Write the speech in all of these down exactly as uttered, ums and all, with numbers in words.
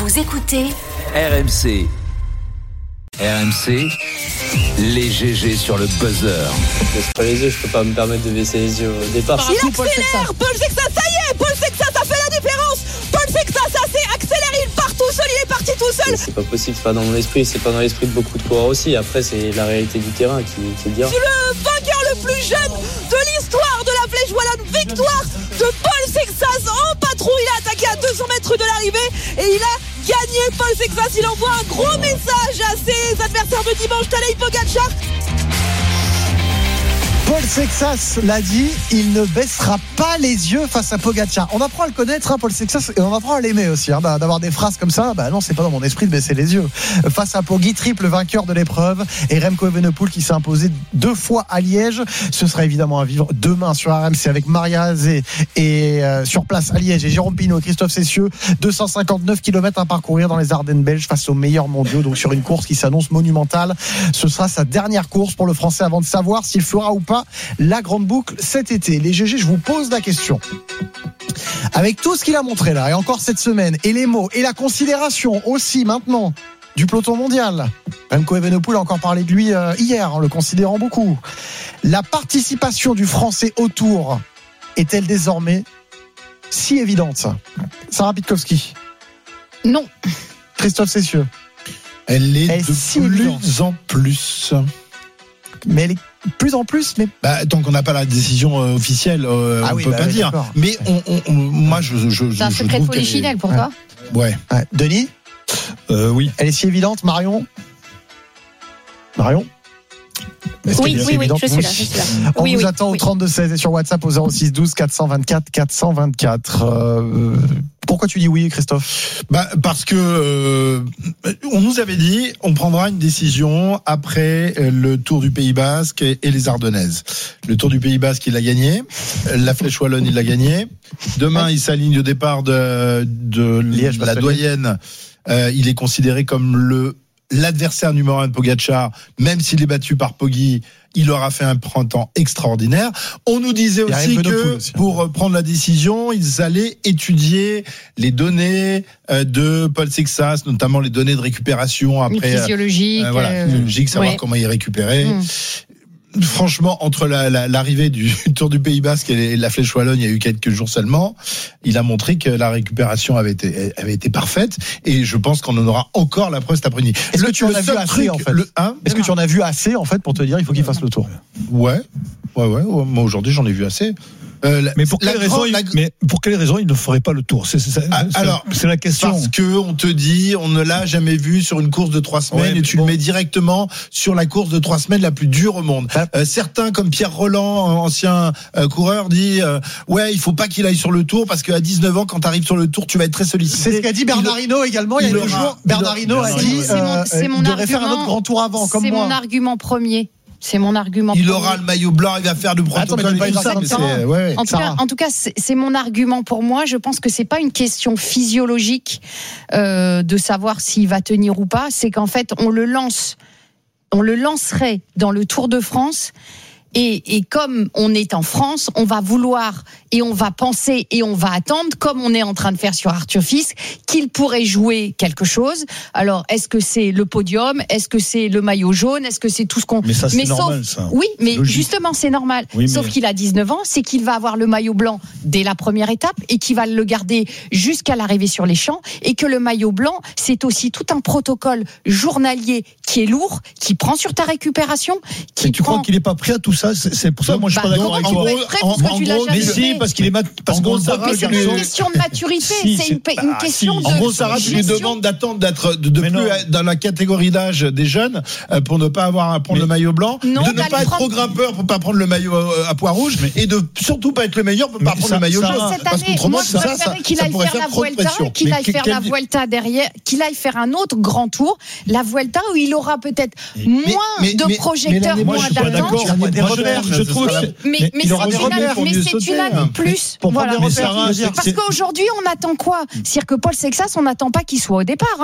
Vous écoutez R M C. R M C, les G G sur le buzzer. Je baisse pas les yeux, je peux pas me permettre de baisser les yeux au départ. Il accélère, Paul Sexas, ça y est, Paul Sexas, ça fait la différence. Paul Sexas, ça s'est accéléré, il part tout seul, il est parti tout seul. C'est pas possible, c'est pas dans mon esprit, c'est pas dans l'esprit de beaucoup de coureurs aussi. Après, c'est la réalité du terrain qui, qui le dira. C'est le vainqueur le plus jeune de l'histoire de la Flèche Wallonne. Victoire de Paul Sexas en patrouille. Il a attaqué à deux cents mètres de l'arrivée et il a gagné. Paul Sexas, il envoie un gros message à ses adversaires de dimanche, Tadej Pogačar. Paul Sexas l'a dit, il ne baissera pas les yeux face à Pogačar. On apprend à le connaître, hein, Paul Sexas, et on apprend à l'aimer aussi. Hein, bah, d'avoir des phrases comme ça, bah non, c'est pas dans mon esprit de baisser les yeux. Face à Poggi, triple vainqueur de l'épreuve, et Remco Evenepoel qui s'est imposé deux fois à Liège. Ce sera évidemment à vivre demain sur R M C avec Maria Azé et euh, sur place à Liège et Jérôme Pinot et Christophe Cessieux. deux cent cinquante-neuf kilomètres à parcourir dans les Ardennes belges face aux meilleurs mondiaux, donc sur une course qui s'annonce monumentale. Ce sera sa dernière course pour le Français avant de savoir s'il fera ou pas la grande boucle cet été. Les G G, je vous pose la question. Avec tout ce qu'il a montré là, et encore cette semaine, et les mots, et la considération aussi maintenant du peloton mondial, Remco Evenepoel a encore parlé de lui euh, hier, en le considérant beaucoup. La participation du Français au Tour est-elle désormais si évidente? Sarah Pitkowski. Non. Christophe Cessieux. Elle est Elle est de si plus évidente. en plus. Mais elle est plus en plus, mais Bah, tant qu'on n'a pas la décision euh, officielle, euh, Ah on oui, peut bah pas oui, dire. d'accord. Mais on, on, on- moi, je, je, je, C'est un je secret de trouve qu'elle est- polichinelle pour Ouais. toi. Ouais. ouais. Denis, Euh, oui. elle est si évidente, Marion? Marion? Est-ce Oui, qu'elle est si oui, oui, évidente? je suis là, je suis là. On Oui, vous oui, attend au oui. trente-deux seize et sur WhatsApp au zéro six douze quatre cent vingt-quatre quatre cent vingt-quatre. Euh, pourquoi tu dis oui, Christophe? Bah, parce que euh, on nous avait dit, on prendra une décision après euh, le Tour du Pays Basque et, et les Ardennaises. Le Tour du Pays Basque, il l'a gagné. La Flèche Wallonne, il l'a gagné. Demain, il s'aligne au départ de, de Liège, la Bastogne. doyenne. Euh, il est considéré comme le l'adversaire numéro un de Pogačar, même s'il est battu par Poggi, il aura fait un printemps extraordinaire. On nous disait Il y a aussi Evenepoel que aussi. pour prendre la décision, ils allaient étudier les données euh, de Paul Sexas, notamment les données de récupération après. Physiologique. Euh, voilà, euh, physiologique, savoir ouais. comment il récupérait. Mm. Franchement, entre la, la, l'arrivée du Tour du Pays Basque et la Flèche Wallonne, il y a eu quelques jours seulement. Il a montré que la récupération avait été, avait été parfaite, et je pense qu'on en aura encore la preuve cet après-midi. Est-ce Le- que tu en le as vu seul assez, truc, en fait le, hein Est-ce que tu en as vu assez, en fait, pour te dire il faut qu'il fasse le tour? Ouais, ouais, ouais. ouais. Moi aujourd'hui, j'en ai vu assez. Euh, la- Mais pour la quelle raison grande- il, la- mais pour quelle raison il ne ferait pas le tour? C'est, c'est, c'est, Ah, c'est- alors, c'est la question. Parce que on te dit, on ne l'a jamais vu sur une course de trois semaines, Ouais, et tu bon. le mets directement sur la course de trois semaines la plus dure au monde. Ah. Euh, certains, comme Pierre Roland, ancien euh, coureur, dit euh, ouais, il faut pas qu'il aille sur le Tour parce qu'à dix-neuf ans, quand tu arrives sur le Tour, tu vas être très sollicité. C'est ce qu'a dit Bernard Il- Hinault également. Il y a il deux aura- jours, il Bernard aura- Hinault a C'est dit mon- c'est mon- euh, c'est mon il devrait faire un argument. autre grand tour avant, comme C'est moi. mon argument premier. C'est mon argument. Il premier. aura le maillot blanc, il va faire le Attends, mais protocole. tu vas et tout pas ça, dire mais ça, c'est- ouais. En tout, Sarah. cas, en tout cas, c'est, c'est mon argument pour moi. Je pense que c'est pas une question physiologique euh, de savoir s'il va tenir ou pas. C'est qu'en fait, on le lance, on le lancerait dans le Tour de France. Et, et comme on est en France, on va vouloir et on va penser et on va attendre, comme on est en train de faire sur Arthur Fils, qu'il pourrait jouer quelque chose. Alors, est-ce que c'est le podium? Est-ce que c'est le maillot jaune? Est-ce que c'est tout ce qu'on... Mais ça, c'est mais normal, sauf... ça. Oui, mais Logique. justement, c'est normal. Oui, mais- Sauf qu'il a dix-neuf ans, c'est qu'il va avoir le maillot blanc dès la première étape et qu'il va le garder jusqu'à l'arrivée sur les champs, et que le maillot blanc, c'est aussi tout un protocole journalier qui est lourd, qui prend sur ta récupération, qui Et tu prend... crois qu'il n'est pas prêt à tout ça? C'est, c'est pour ça, moi, je suis Bah, pas d'accord comment avec tu toi. peux être prêt parce que tu l'as mais jamais si, fait. parce qu'il est mat- parce En qu'on gros, Sarah, Sarah, Mais c'est le pas une garçon- question de maturité, Si, c'est une, c'est- une ah, question si. de En gros, Sarah, tu lui gestion. demandes d'attendre d'être de, de Mais plus non. dans la catégorie d'âge des jeunes euh, pour ne pas avoir à prendre Mais- le maillot blanc, Non, de ne t'as pas le être trop prendre- grimpeur pour pas prendre le maillot euh, à pois rouge, et de surtout pas être le meilleur pour pas Mais prendre ça- le maillot ça- jaune. Cette Parce année, qu'autrement, moi, je ça, ça, préférais qu'il ça aille pourrait faire la trop de Vuelta, pression. qu'il Mais aille que- faire quel- la Vuelta derrière, qu'il aille faire un autre grand tour, la Vuelta où il aura peut-être moins mais- de mais- projecteurs, mais Moi, je moins suis pas d'attente. d'accord. Il y a des Moi, repères, je, je trouve que c'est- Mais, mais il aura c'est des une, repères année- pour mais mieux c'est sauter, une année hein. de plus. Pour prendre Voilà. des Mais repères, Sarah, tu veux dire. Parce c'est- qu'aujourd'hui, on attend quoi? C'est-à-dire que Paul Sexas, on attend pas qu'il soit au départ. Hein.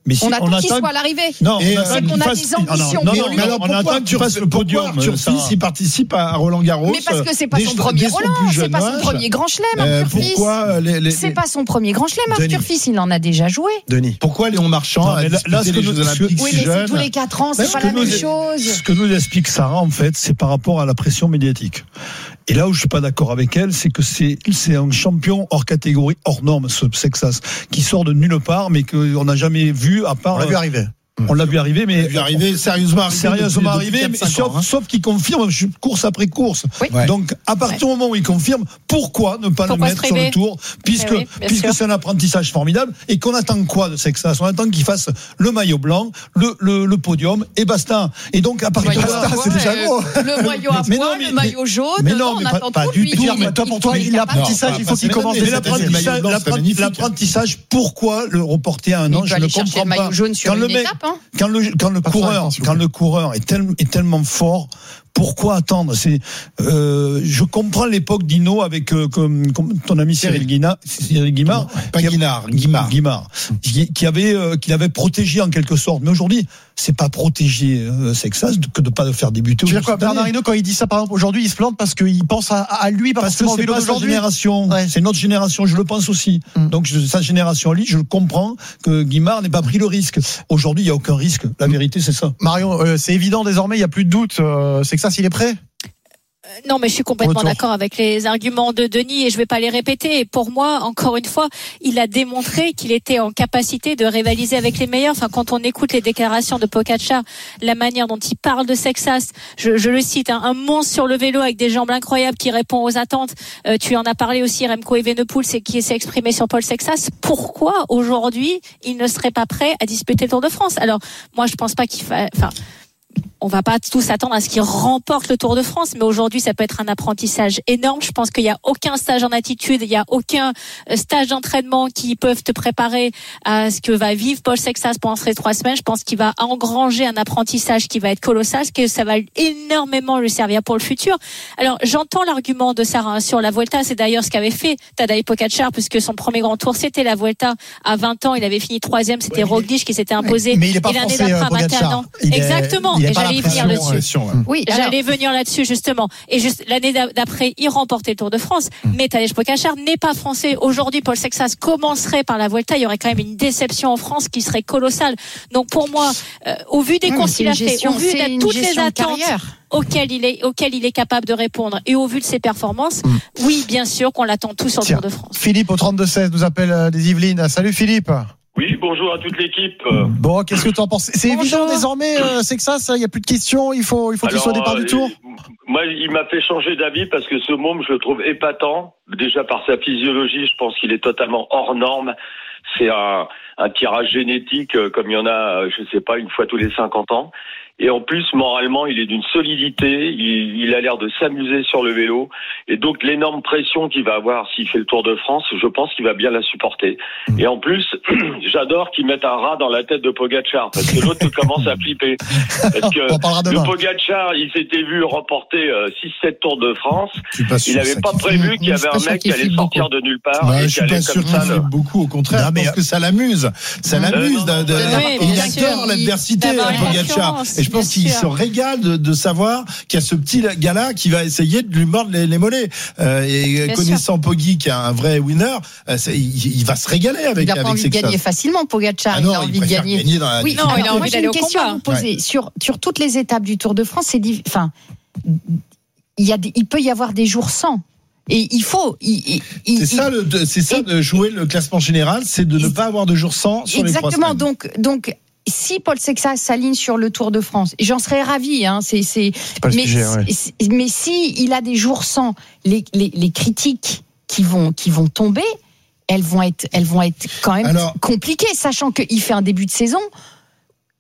Mais si on attend qu'il attend- soit à l'arrivée. Non, Et, on euh, attend c'est qu'il qu'on a fasse- des ambitions Non, non, pour non, lui. alors, on attend que tu fasses le podium. Turfis, Sarah. il participe à Roland Garros. Mais parce que c'est pas dès- son premier dès son Roland, plus c'est jeune pas son âge. premier grand chelem, Euh, Arthur Fils. pourquoi les, les- C'est les- pas son premier grand chelem, Denis. Arthur Fils, il en a déjà joué. Denis. pourquoi Léon Marchand Non, a mais là- là, disputé ce que les nous- Jeux ce que- Olympiques Oui, si mais c'est jeune? tous les quatre ans, c'est Ce pas que la nous- même chose. Ce que nous explique Sarah, en fait, c'est par rapport à la pression médiatique. Et là où je suis pas d'accord avec elle, c'est que c'est c'est un champion hors catégorie, hors norme, ce Sexas, qui sort de nulle part, mais qu'on n'a jamais vu à part. On l'a vu arriver. On l'a vu arriver, mais Il est vu arriver sérieusement arrivé sérieusement depuis- depuis arrivé, mais quatre, cinq sauf, ans, hein. sauf qu'il confirme je- course après course. Oui. Ouais. Donc, à partir du moment où il confirme, pourquoi ne pas Pourquoi le mettre se sur priver le tour, puisque, Eh oui, bien puisque sûr. c'est un apprentissage formidable et qu'on attend quoi de Sexas? On attend qu'il fasse le maillot blanc, le, le, le podium et basta. Et donc, à partir de Maillot là, à pois, c'est déjà euh, gros. Le maillot à Mais non, pois, mais- le maillot jaune, mais non, on mais pas- attend pas tout du lui. tout. Il- Mais toi, pour toi, il est l'apprentissage, Non, il pas- faut pas qu'il cette commence année, dès mais cette année. le maillot l'apprentissage, blanc, c'est l'apprenti- magnifique. l'apprentissage, pourquoi le reporter à un Mais an? il Je peut ne aller chercher comprends le maillot pas. jaune sur Quand le une mec- étape, hein. Quand le, quand le Pas sur la coureur, fin, s'il vous quand plaît. le coureur est, tel- est tellement fort, pourquoi attendre? C'est, euh, je comprends l'époque d'Hino avec euh, comme, comme ton ami Cyril Guimard, Cyril Guimard, Pas qui a- Guinard, Guimard. Guimard, qui, qui avait, euh, qui l'avait protégé en quelque sorte. Mais aujourd'hui, c'est pas protéger euh, Sexas que de pas le faire débuter. Tu veux dire quoi, cette année. Bernard Hinault, quand il dit ça, par exemple, aujourd'hui, il se plante parce qu'il pense à, à lui, pas Parce que forcément au c'est vélo pas sa d'aujourd'hui. génération, Ouais. c'est notre génération, je le pense aussi. Mm. Donc je- sa génération, lui, je comprends que Guimard n'ait pas pris le risque. Aujourd'hui, il y a aucun risque. La vérité, c'est ça. Marion, euh, c'est évident désormais, il n'y a plus de doute. Euh, c'est que ça, s'il est prêt. Non, mais je suis complètement Retour. d'accord avec les arguments de Denis et je vais pas les répéter. Et pour moi, encore une fois, il a démontré qu'il était en capacité de rivaliser avec les meilleurs. Enfin, quand on écoute les déclarations de Pogačar, la manière dont il parle de Sexas, je, je le cite, hein, un monstre sur le vélo avec des jambes incroyables qui répond aux attentes. Euh, tu en as parlé aussi, Remco Evenepoel, c'est qui s'est exprimé sur Paul Sexas. Pourquoi aujourd'hui il ne serait pas prêt à disputer le Tour de France? Alors, moi, je pense pas qu'il fa... enfin, on va pas tous attendre à ce qu'il remporte le Tour de France, mais aujourd'hui, ça peut être un apprentissage énorme. Je pense qu'il y a aucun stage en attitude, il y a aucun stage d'entraînement qui peuvent te préparer à ce que va vivre Paul Sexas pendant ces trois semaines. Je pense qu'il va engranger un apprentissage qui va être colossal, que ça va énormément lui servir pour le futur. Alors, j'entends l'argument de Sarah sur la Vuelta. C'est d'ailleurs ce qu'avait fait Tadej Pogačar, puisque son premier grand tour, c'était la Vuelta. À vingt ans, il avait fini troisième. C'était Ouais, Roglic qui s'était imposé. Mais il est pas et l'année français, d'après, euh, à vingt et un Pogačar. ans. Il est- Exactement. il a Et pas j'allais y la venir pression, là-dessus. ouais. Oui, alors, J'allais venir là-dessus justement. Et juste l'année d'a- d'après, il remportait le Tour de France. Mais Tadej Pogačar n'est pas français. Aujourd'hui, Paul Sexas commencerait par la Vuelta. Il y aurait quand même une déception en France qui serait colossale. Donc pour moi, euh, au vu des oui, courses c'est qu'il une a fait, gestion- au vu c'est de une toutes les gestion de attentes carrière. auxquelles il est, auxquelles il est capable de répondre, et au vu de ses performances, oui, bien sûr qu'on l'attend tous sur le Tiens, Tour de France. Philippe au trente-deux seize nous appelle euh, des Yvelines. Salut Philippe. Oui, bonjour à toute l'équipe. Bon, qu'est-ce que tu en penses? C'est Bonjour. évident désormais, euh, c'est que ça, il n'y a plus de questions, il faut, il faut qu'il soit au départ euh, du tour. Moi, il m'a fait changer d'avis parce que ce môme, je le trouve épatant. Déjà par sa physiologie, je pense qu'il est totalement hors norme. C'est un, un tirage génétique euh, comme il y en a, euh, je sais pas, une fois tous les cinquante ans. Et en plus, moralement, il est d'une solidité. Il, il a l'air de s'amuser sur le vélo. Et donc, l'énorme pression qu'il va avoir s'il fait le Tour de France, je pense qu'il va bien la supporter. Et en plus, j'adore qu'il mette un rat dans la tête de Pogačar parce que l'autre commence à flipper. Parce que On en parlera le demain. Pogačar, il s'était vu remporter euh, six sept Tours de France. Je suis pas sûr Il n'avait ça pas qu'il prévu qu'il y Je suis avait pas un sûr mec qu'il qui allait flippe sortir beaucoup. de nulle part Ouais, et je qui suis allait pas sûr comme qu'il ça. flippe le- beaucoup, au contraire, Non, mais- parce que ça l'amuse. Ça Euh, l'amuse. non, de- non, de- oui, et il bien adore sûr. l'adversité, D'avoir la Pogačar. confiance, Et je pense bien qu'il sûr. se régale de, de savoir qu'il y a ce petit gars-là qui va essayer de lui mordre les, les mollets. Euh, et Bien connaissant Poggi, qui est un vrai winner, euh, c'est- il, il va se régaler avec, Il n'a pas avec envie de Sexas. gagner facilement, Pogačar. Ah il non, a il envie de préfère gagner. gagner dans la Oui, Non, alors il a moi envie j'ai d'aller une au question à combat. vous poser. Sur, sur toutes les étapes du Tour de France, c'est diff- enfin, il, y a des- il peut y avoir des jours sans. Et il faut. Il, il, C'est il- ça, le, de- c'est ça et- de jouer le classement général, c'est de ne il- pas avoir de jour sans sur les trois Exactement. semaines. Donc, donc, si Paul Sexas s'aligne sur le Tour de France, j'en serais ravi. Hein, c'est, c'est, C'est pas le mais, sujet, ouais. si- mais si il a des jours sans, les, les, les critiques qui vont, qui vont tomber, elles vont être, elles vont être quand même Alors- compliquées, sachant qu'il fait un début de saison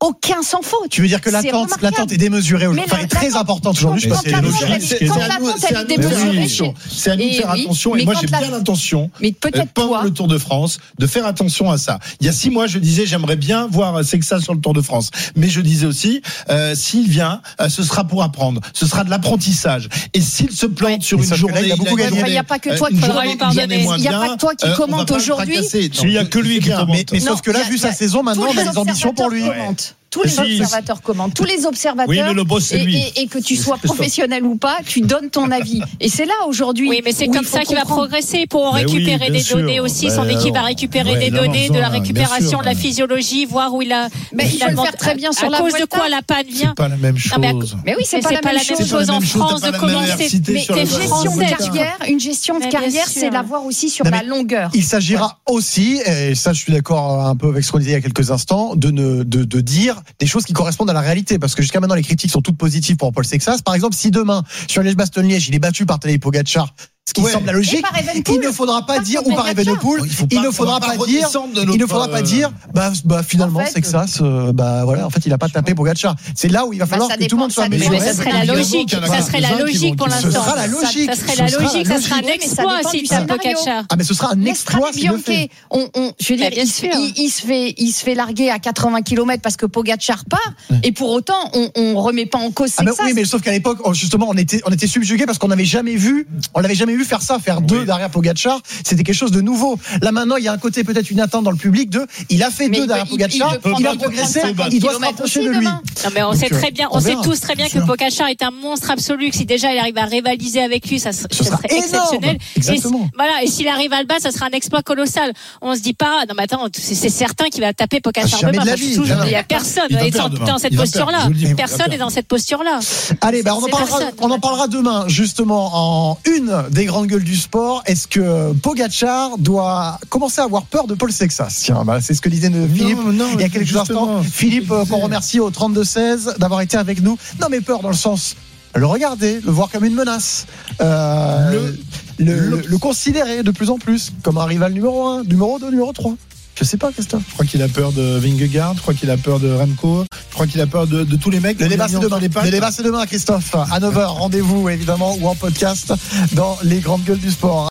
aucun sans faute. Tu veux dire que C'est l'attente, remarquable. l'attente est démesurée aujourd'hui. Mais Enfin, est très l'attente- importante aujourd'hui. Je quand sais pas si elle est l'attente, démesurée. elle est- C'est quand à nous- l'attente, c'est elle à est nous de faire démesurée, attention. C'est à nous de Et faire oui, attention. mais Et moi, quand j'ai la- bien l'intention, Mais peut-être euh, pendant toi. le Tour de France, de faire attention à ça. Il y a six mois, je disais, j'aimerais bien voir Sexa sur le Tour de France. Mais je disais aussi, euh, s'il vient, euh, ce sera pour apprendre. Ce sera de l'apprentissage. Et s'il se plante sur Mais une sauf que journée, là, il a beaucoup une gagné. journée, Il n'y a pas que euh, toi qui une faudra journée- lui pardonner. une journée moins Il y a pas bien, que toi qui euh, on commente va pas le aujourd'hui. fracasser. Il y a que lui qui bien, commente. mais- Mais Non, sauf que là, il y a- vu sa il y a- saison, maintenant, tous on a les des ambitions pour lui. observateurs commentent. Tous les Si. observateurs commentent. Tous les observateurs. Oui, mais le boss, c'est et, lui. et- et que tu C'est sois Christophe. professionnel ou pas, tu donnes ton avis. Et c'est là aujourd'hui. Oui, mais c'est où comme il faut ça qu'il va comprendre. progresser pour Mais oui, récupérer bien des sûr. données aussi. Son Ben équipe va alors, récupérer ouais, des non, données non, de la bien récupération sûr. de la physiologie, voir où il a. Mais il faut le finalement, faire très bien sur à la cause de Vuelta. quoi la panne vient. C'est pas la même Non, mais à- chose. Mais oui, c'est Mais pas, c'est la pas même la chose. même C'est pas chose la en même chose, France t'as de pas la même commencer. diversité Mais sur t'es le- une Français. gestion de D'accord. carrière, une gestion de Mais bien carrière, sûr. c'est l'avoir aussi sur Non, la mais longueur. Il s'agira aussi, et ça je suis d'accord un peu avec ce qu'on disait il y a quelques instants, de, ne, de, de dire des choses qui correspondent à la réalité. Parce que jusqu'à maintenant, les critiques sont toutes positives pour Paul Sexas. Par exemple, si demain, sur Liège-Bastogne-Liège, il est battu par Tadej Pogacar, ce qui Ouais. semble la Et logique, par Evenepoel. il ne faudra pas Pas dire, pour ou par Pogacar. Evenepoel, Il faut il pas- ne on faudra va pas pas dire, redescendre de il ne notre, faudra pas euh, dire, bah, bah finalement, En fait, Sexas, euh, bah voilà, en fait, il a pas tapé Pogacar. C'est là où il va Bah, falloir ça que tout le monde dépend- soit ça Mais dépend- mesuré. ça serait la Évidemment logique. qu'il y en a Ça serait la quelques-uns qui logique vont- pour qui- l'instant. Ce sera la logique. Ça serait Ce la sera la logique. Ça serait un logique. Mais ça exploit dépend si du tape scénario. Pogacar. Ah, mais ce sera un exploit s'il le fait. On, on, je veux dire, Bah, bien il, se fait, sûr. il, il se fait, il se fait larguer à quatre-vingts kilomètres parce que Pogacar part, et pour autant, on, on remet pas en cause Ah ben Sexas. oui, mais sauf qu'à l'époque, on- justement, on était, on était subjugués parce qu'on n'avait jamais vu, on l'avait jamais vu faire ça, faire deux Oui. derrière Pogacar. C'était quelque chose de nouveau. Là maintenant, il y a un côté peut-être une attente dans le public de, il a fait Mais deux il derrière peut- il- il Pogacar, peut il, prendre- a il peut progressé, prendre cinquante il doit se kilomètres rapprocher aussi de lui. demain. Non mais on Donc, sait euh, très bien, on on sait verra. tous très bien que Sûr. Pogacar est un monstre absolu, que si déjà il arrive à rivaliser avec lui, ça, serait- Ce ça sera serait énorme. exceptionnel. Exactement. Et si- voilà, et s'il arrive à le battre, ça sera un exploit colossal. On se dit pas, non mais attends, c'est c'est certain qu'il va taper Pogacar Ah, jamais demain. de la Moi, je vie. suis toujours- Non, non. Il y a personne Il va dans- perdre demain. dans cette Il va posture-là. perdre, je vous le dis, il va Personne perdre. n'est dans cette posture-là. Allez, bah, on en C'est parlera, personne. on en parlera demain, justement, en une des grandes gueules du sport. Est-ce que Pogacar doit commencer à avoir peur de Paul Sexas? Tiens, bah, c'est ce que disait euh, Philippe non, il y a quelques justement. instants. Philippe, euh, qu'on remercie au trente-deux seize d'avoir été avec nous. Non, mais peur dans le sens, le regarder, le voir comme une menace. Euh, Le- le, le- le- le considérer de plus en plus comme un rival numéro un, numéro deux, numéro trois. Je sais pas, Christophe. Je crois qu'il a peur de Vingegaard, je crois qu'il a peur de Remco, je crois qu'il a peur de, de tous les mecs. Le qu'on débat a mis c'est entre demain. les pattes. Le débat c'est demain, Christophe. À neuf heures, rendez-vous évidemment ou en podcast dans les grandes gueules du sport.